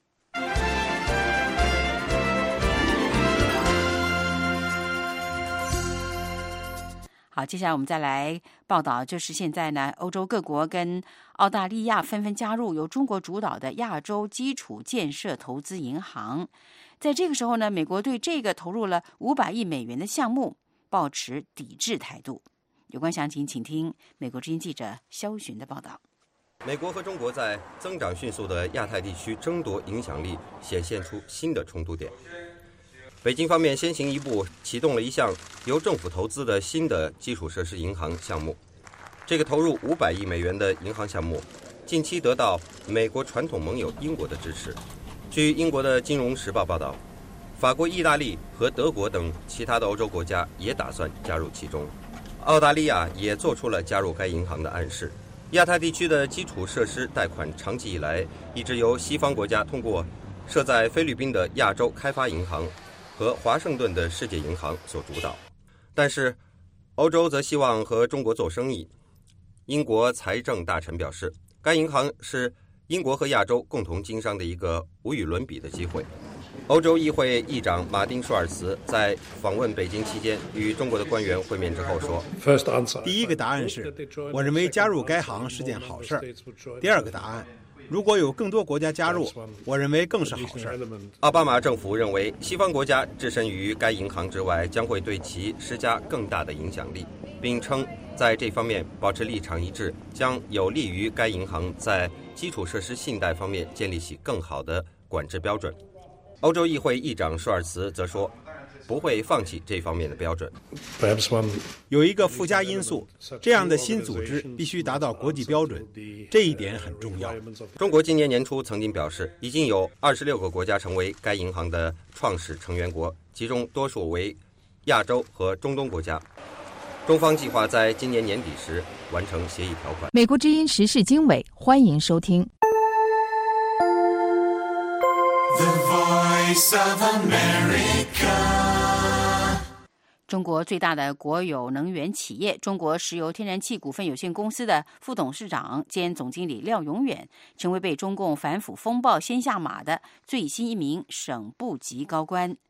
好，接下来我们再来报道，就是现在呢，欧洲各国跟澳大利亚纷纷加入由中国主导的亚洲基础建设投资银行。在这个时候呢，美国对这个投入了500亿美元的项目抱持抵制态度。有关详情，请听美国之音记者肖寻的报道。 美国和中国在增长迅速的亚太地区争夺影响力，显现出新的冲突点。北京方面先行一步启动了一项由政府投资的新的基础设施银行项目。这个投入500亿美元的银行项目，近期得到美国传统盟友英国的支持。据英国的《金融时报》报道，法国、意大利和德国等其他的欧洲国家也打算加入其中。澳大利亚也做出了加入该银行的暗示。亚太地区的基础设施贷款长期以来一直由西方国家通过设在菲律宾的亚洲开发银行和华盛顿的世界银行所主导，但是欧洲则希望和中国做生意。英国财政大臣表示，该银行是英国和亚洲共同经商的一个无与伦比的机会。欧洲议会议长马丁·舒尔茨在访问北京期间与中国的官员会面之后说， 第一个答案是，我认为加入该行是件好事。第二个答案，如果有更多国家加入，我认为更是好事。 奥巴马政府认为，西方国家置身于该银行之外，将会对其施加更大的影响力，并称在这方面保持立场一致，将有利于该银行在基础设施信贷方面建立起更好的管制标准。欧洲议会议长舒尔茨则说，不会放弃这方面的标准。 有一个附加因素，这样的新组织必须达到国际标准，这一点很重要。 中国今年年初曾经表示，已经有26个国家成为该银行的创始成员国，其中多数为亚洲和中东国家。中方计划在今年年底时完成协议条款。 美国之音时事经纬，欢迎收听。 The Voice of America。 中国最大的国有能源企业中国石油天然气股份有限公司的副董事长兼总经理廖永远，成为被中共反腐风暴掀下马的最新一名省部级高官。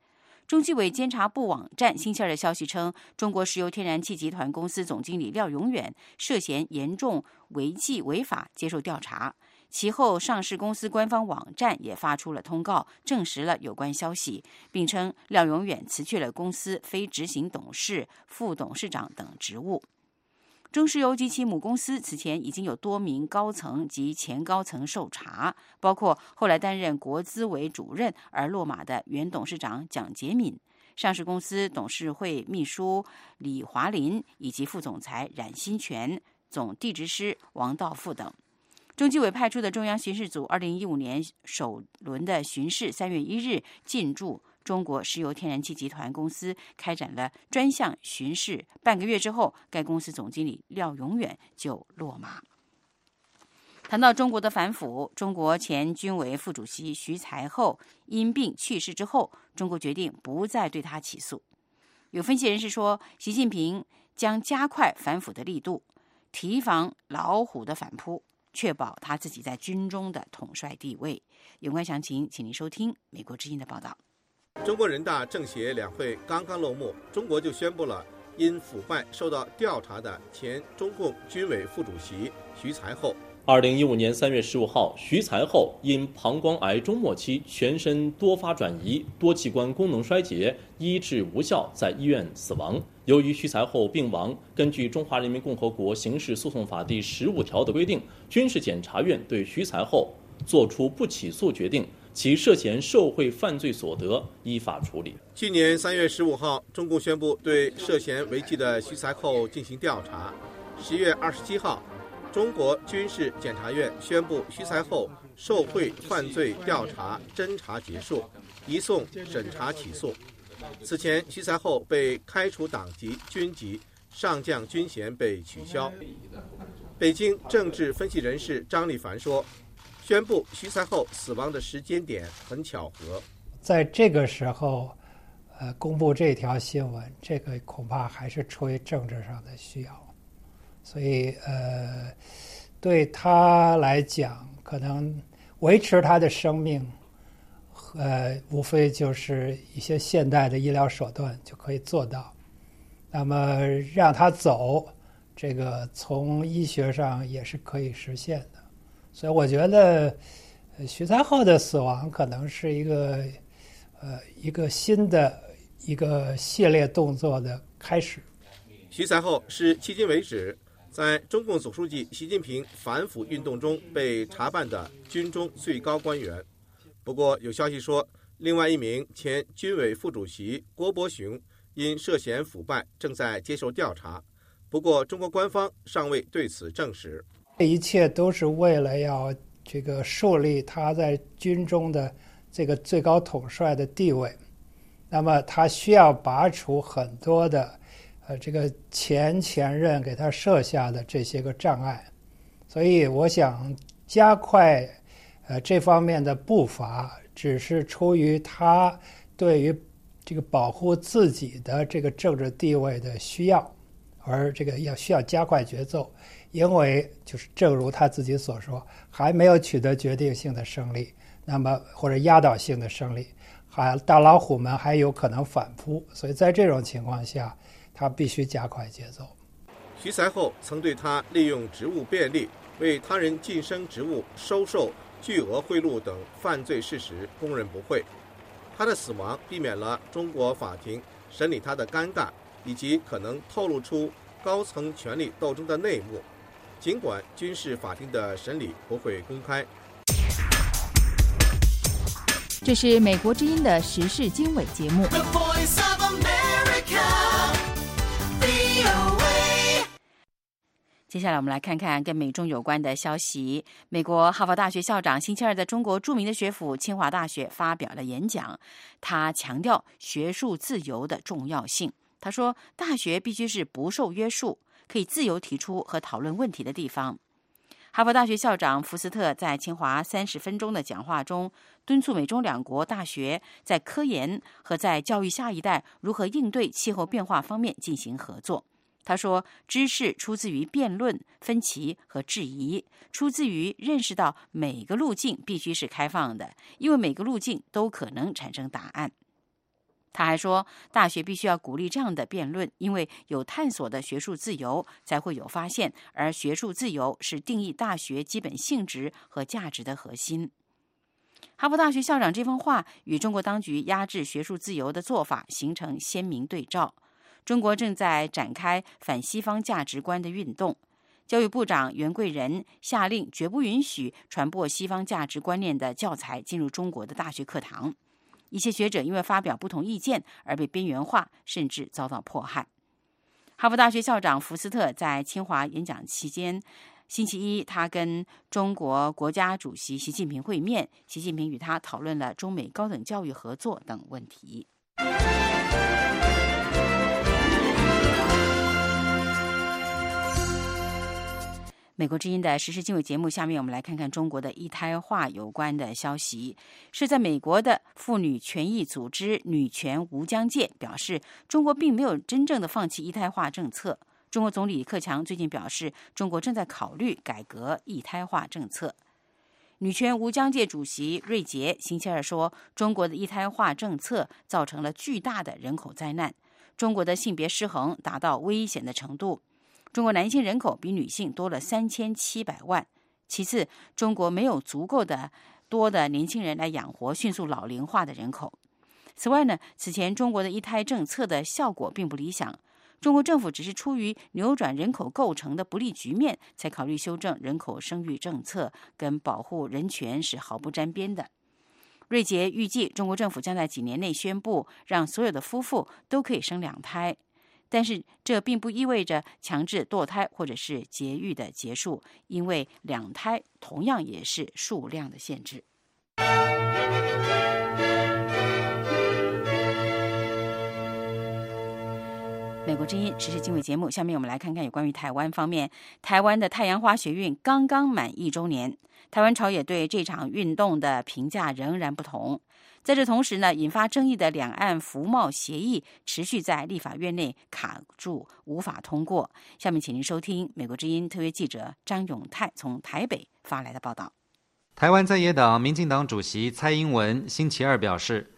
中纪委监察部网站星期二的消息称，中国石油天然气集团公司总经理廖永远涉嫌严重违纪违法，接受调查。其后，上市公司官方网站也发出了通告，证实了有关消息，并称廖永远辞去了公司非执行董事、副董事长等职务。中石油及其母公司此前已经有多名高层及前高层受查，包括后来担任国资委主任而落马的原董事长蒋洁敏、上市公司董事会秘书李华林以及副总裁冉新全、总地质师王道富等。中纪委派出的中央巡视组2015年首轮的巡视3月1日进驻中国石油天然气集团公司，开展了专项巡视。半个月之后，该公司总经理廖永远就落马。谈到中国的反腐，中国前军委副主席徐才厚因病去世之后，中国决定不再对他起诉。有分析人士说，习近平将加快反腐的力度，提防老虎的反扑，确保他自己在军中的统帅地位。有关详情，请您收听美国之音的报道。 中国人大政协两会刚刚落幕，中国就宣布了因腐败受到调查的前中共军委副主席徐才厚。 2015年3月15号，徐才厚因膀胱癌中末期全身多发转移、多器官功能衰竭，医治无效，在医院死亡。由于徐才厚病亡，根据《中华人民共和国刑事诉讼法》第15条的规定，军事检察院对徐才厚作出不起诉决定，其涉嫌受贿犯罪所得依法处理。 去年3月15号，中共宣布对涉嫌违纪的徐才厚进行调查。10月27号，中国军事检察院宣布徐才厚受贿犯罪调查侦查结束，移送审查起诉。此前，徐才厚被开除党籍、军籍，上将军衔被取消。北京政治分析人士张立凡说，宣布徐才厚死亡的时间点很巧合， 在这个时候，公布这条新闻，这个恐怕还是出于政治上的需要，所以对他来讲，可能维持他的生命，无非就是一些现代的医疗手段就可以做到。那么让他走，这个从医学上也是可以实现的。所以我觉得徐才厚的死亡可能是一个新的一个系列动作的开始。 徐才厚是迄今为止在中共总书记习近平反腐运动中被查办的军中最高官员。不过有消息说，另外一名前军委副主席郭伯雄因涉嫌腐败正在接受调查，不过中国官方尚未对此证实。 这一切都是为了要这个树立他在军中的这个最高统帅的地位，那么他需要拔除很多的这个前任给他设下的这些个障碍，所以我想加快这方面的步伐，只是出于他对于这个保护自己的这个政治地位的需要，而这个需要加快节奏。因为就是正如他自己所说，还没有取得决定性的胜利，那么或者压倒性的胜利，大老虎们还有可能反扑，所以在这种情况下，他必须加快节奏。 徐才厚曾对他利用职务便利为他人晋升职务、收受巨额贿赂等犯罪事实供认不讳。他的死亡避免了中国法庭审理他的尴尬，以及可能透露出高层权力斗争的内幕。尽管军事法庭的审理不会公开。 这是美国之音的时事经纬节目。 接下来我们来看看跟美中有关的消息。美国哈佛大学校长星期二在中国著名的学府清华大学发表了演讲，他强调学术自由的重要性。他说，大学必须是不受约束，可以自由提出和讨论问题的地方。哈佛大学校长福斯特在清华30分钟的讲话中，敦促美中两国大学在科研和在教育下一代如何应对气候变化方面进行合作。他说，知识出自于辩论、分歧和质疑，出自于认识到每个路径必须是开放的，因为每个路径都可能产生答案。 他还说，大学必须要鼓励这样的辩论，因为有探索的学术自由，才会有发现，而学术自由是定义大学基本性质和价值的核心。哈佛大学校长这番话与中国当局压制学术自由的做法形成鲜明对照。中国正在展开反西方价值观的运动。教育部长袁贵仁下令绝不允许传播西方价值观念的教材进入中国的大学课堂。一些学者因为发表不同意见而被边缘化，甚至遭到迫害。哈佛大学校长福斯特在清华演讲期间，星期一他跟中国国家主席习近平会面，习近平与他讨论了中美高等教育合作等问题。美国之音的时事经纬节目，下面我们来看看中国的一胎化有关的消息。是在美国的妇女权益组织女权无疆界表示，中国并没有真正的放弃一胎化政策。中国总理李克强最近表示，中国正在考虑改革一胎化政策。女权无疆界主席瑞杰星期二说，中国的一胎化政策造成了巨大的人口灾难，中国的性别失衡达到危险的程度。中国男性人口比女性多了3700万。其次，中国没有足够的多的年轻人来养活迅速老龄化的人口。此外呢，此前中国的一胎政策的效果并不理想。中国政府只是出于扭转人口构成的不利局面，才考虑修正人口生育政策，跟保护人权是毫不沾边的。瑞杰预计，中国政府将在几年内宣布，让所有的夫妇都可以生2胎。但是这并不意味着强制堕胎或者是节育的结束，因为2胎同样也是数量的限制。美国之音时事经纬节目，下面我们来看看有关于台湾方面。台湾的太阳花学运刚刚满1周年，台湾朝野对这场运动的评价仍然不同。在这同时呢，引发争议的两岸服贸协议持续在立法院内卡住，无法通过。下面请您收听美国之音特约记者张永泰从台北发来的报道。 台湾在野党民进党主席蔡英文星期二表示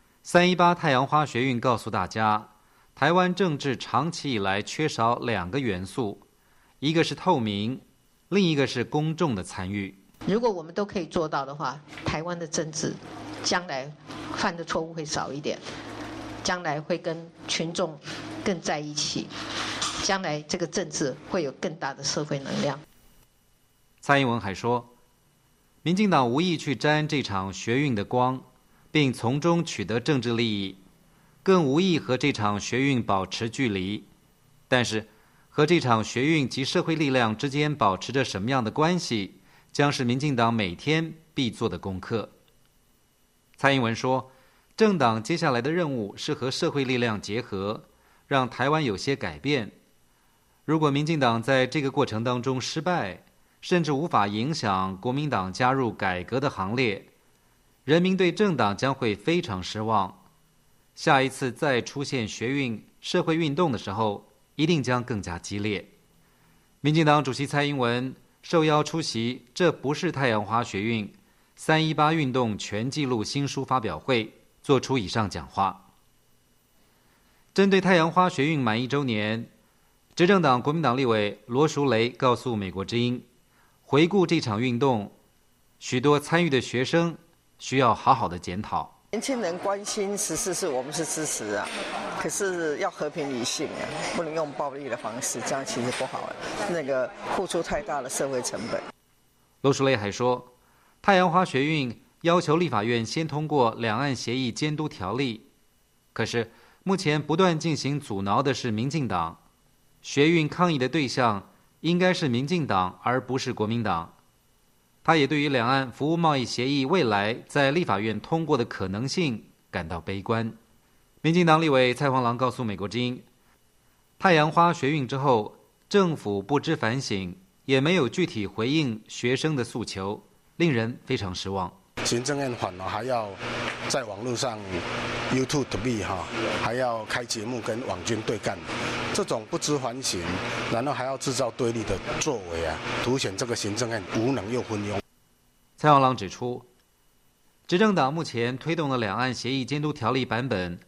，318太阳花学运告诉大家，台湾政治长期以来缺少2个元素，一个是透明，另一个是公众的参与。 如果我们都可以做到的话，台湾的政治将来犯的错误会少一点，将来会跟群众更在一起，将来这个政治会有更大的社会能量。 蔡英文还说，民进党无意去沾这场学运的光，并从中取得政治利益，更无意和这场学运保持距离。但是，和这场学运及社会力量之间保持着什么样的关系，将是民进党每天必做的功课。蔡英文说，政党接下来的任务是和社会力量结合，让台湾有些改变。如果民进党在这个过程当中失败，甚至无法影响国民党加入改革的行列，人民对政党将会非常失望。下一次再出现学运、社会运动的时候，一定将更加激烈。民进党主席蔡英文受邀出席这不是太阳花学运318运动全纪录新书发表会，做出以上讲话。针对太阳花学运满1周年，执政党国民党立委罗淑蕾告诉美国之音，回顾这场运动，许多参与的学生需要好好的检讨。 年轻人关心时事是我们是支持啊，可是要和平理性啊，不能用暴力的方式，这样其实不好啊，那个付出太大的社会成本。 罗淑蕾还说，太阳花学运要求立法院先通过两岸协议监督条例，可是目前不断进行阻挠的是民进党，学运抗议的对象应该是民进党而不是国民党。他也对于两岸服务贸易协议未来在立法院通过的可能性感到悲观。民进党立委蔡黄郎告诉美国之音，太阳花学运之后，政府不知反省，也没有具体回应学生的诉求，令人非常失望。 行政院反而还要在网络上 YouTube 还要开节目跟网军对干，这种不知反省，然后还要制造对立的作为啊，凸显这个行政院无能又昏庸。 蔡黄郎指出，执政党目前推动的两岸协议监督条例版本，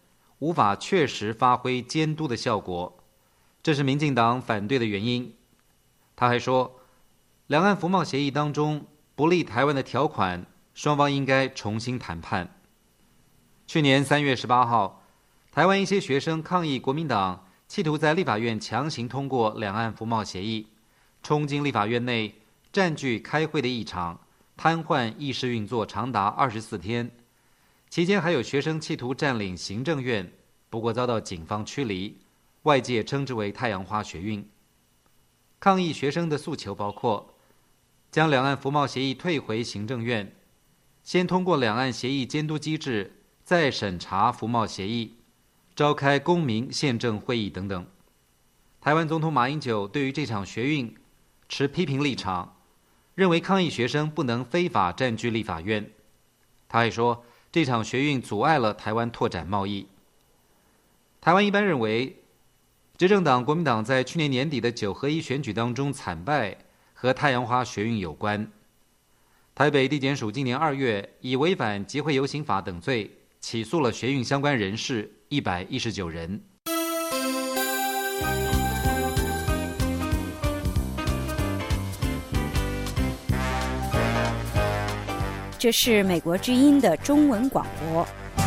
无法确实发挥监督的效果，这是民进党反对的原因。他还说，两岸服贸协议当中不利台湾的条款，双方应该重新谈判。去年3月18号，台湾一些学生抗议国民党企图在立法院强行通过两岸服贸协议，冲进立法院内，占据开会的议场，瘫痪议事运作长达24天。期间还有学生企图占领行政院，不过遭到警方驱离，外界称之为太阳花学运。抗议学生的诉求包括将两岸服贸协议退回行政院，先通过两岸协议监督机制，再审查服贸协议，召开公民宪政会议等等。台湾总统马英九对于这场学运持批评立场，认为抗议学生不能非法占据立法院。他还说，这场学运阻碍了台湾拓展贸易。台湾一般认为，执政党国民党在去年年底的9合1选举当中惨败和太阳花学运有关。台北地检署今年2月以违反集会游行法等罪起诉了学运相关人士119人。 这是美国之音的中文广播。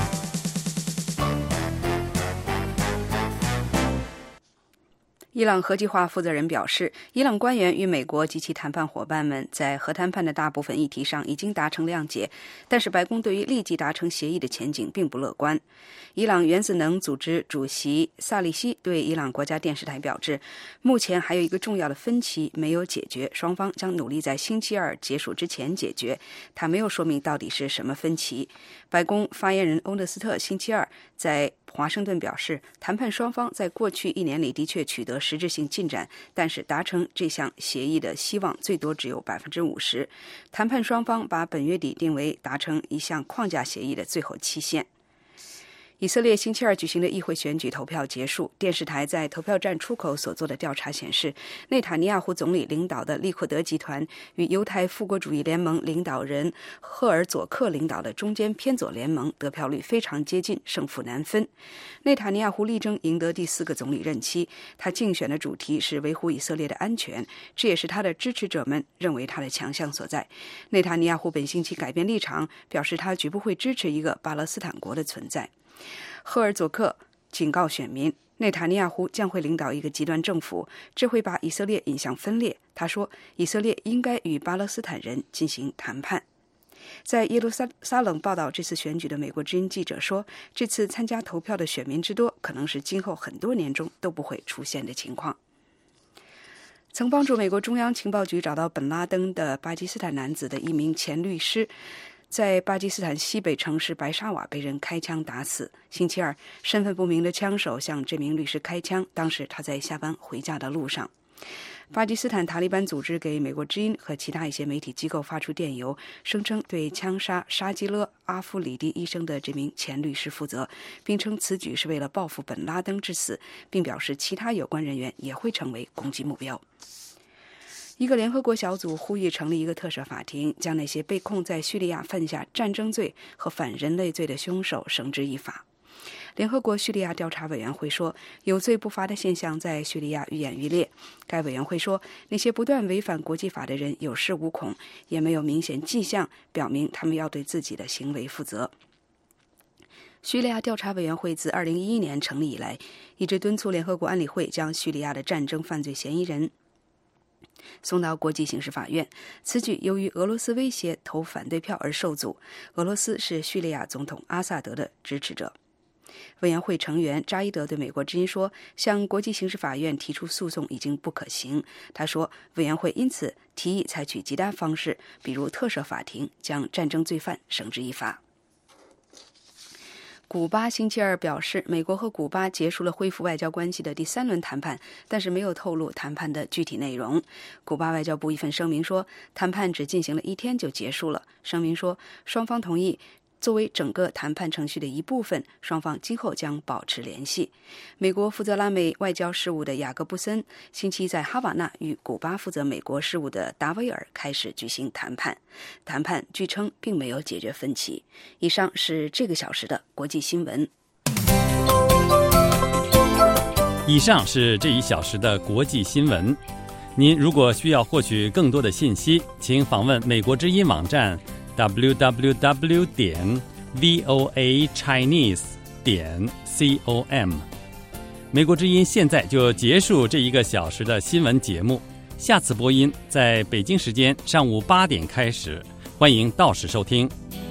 伊朗核计划负责人表示，伊朗官员与美国及其谈判伙伴们在核谈判的大部分议题上已经达成谅解，但是白宫对于立即达成协议的前景并不乐观。伊朗原子能组织主席萨利希对伊朗国家电视台表示，目前还有一个重要的分歧没有解决，双方将努力在星期二结束之前解决。他没有说明到底是什么分歧。白宫发言人欧纳斯特星期二在华盛顿表示，谈判双方在过去1年里的确取得实质性进展，但是达成这项协议的希望最多只有50%。谈判双方把本月底定为达成一项框架协议的最后期限。以色列星期二举行的议会选举投票结束，电视台在投票站出口所做的调查显示，内塔尼亚胡总理领导的利库德集团与犹太复国主义联盟领导人赫尔佐克领导的中间偏左联盟得票率非常接近，胜负难分。内塔尼亚胡力争赢得第4个总理任期，他竞选的主题是维护以色列的安全，这也是他的支持者们认为他的强项所在。内塔尼亚胡本星期改变立场，表示他绝不会支持一个巴勒斯坦国的存在。赫尔佐克警告选民，内塔尼亚胡将会领导一个极端政府，这会把以色列引向分裂。他说，以色列应该与巴勒斯坦人进行谈判。在耶路撒冷报道这次选举的美国之音记者说，这次参加投票的选民之多，可能是今后很多年中都不会出现的情况。曾帮助美国中央情报局找到本拉登的巴基斯坦男子的一名前律师，在巴基斯坦西北城市白沙瓦被人开枪打死。星期二，身份不明的枪手向这名律师开枪，当时他在下班回家的路上。巴基斯坦塔利班组织给美国之音和其他一些媒体机构发出电邮，声称对枪杀沙基勒·阿夫里蒂医生的这名前律师负责，并称此举是为了报复本拉登之死，并表示其他有关人员也会成为攻击目标。一个联合国小组呼吁成立一个特赦法庭，将那些被控在叙利亚犯下战争罪和反人类罪的凶手绳之以法。联合国叙利亚调查委员会说，有罪不罚的现象在叙利亚愈演愈烈。该委员会说，那些不断违反国际法的人有恃无恐，也没有明显迹象表明他们要对自己的行为负责。叙利亚调查委员会自2011年成立以来，一直敦促联合国安理会将叙利亚的战争犯罪嫌疑人送到国际刑事法院。此举由于俄罗斯威胁投反对票而受阻。俄罗斯是叙利亚总统阿萨德的支持者。委员会成员扎伊德对美国之音说，向国际刑事法院提出诉讼已经不可行。他说，委员会因此提议采取其他方式，比如特赦法庭，将战争罪犯绳之以法。古巴星期二表示，美国和古巴结束了恢复外交关系的第3轮谈判，但是没有透露谈判的具体内容。古巴外交部一份声明说，谈判只进行了1天就结束了。声明说，双方同意作为整个谈判程序的一部分，双方今后将保持联系。美国负责拉美外交事务的雅各布森星期在哈瓦那与古巴负责美国事务的达维尔开始举行谈判。谈判据称并没有解决分歧。以上是这个小时的国际新闻。 以上是这1小时的国际新闻。您如果需要获取更多的信息，请访问美国之音网站 www.voachinese.com。美国之音现在就结束这1个小时的新闻节目，下次播音在北京时间上午8点开始，欢迎到时收听。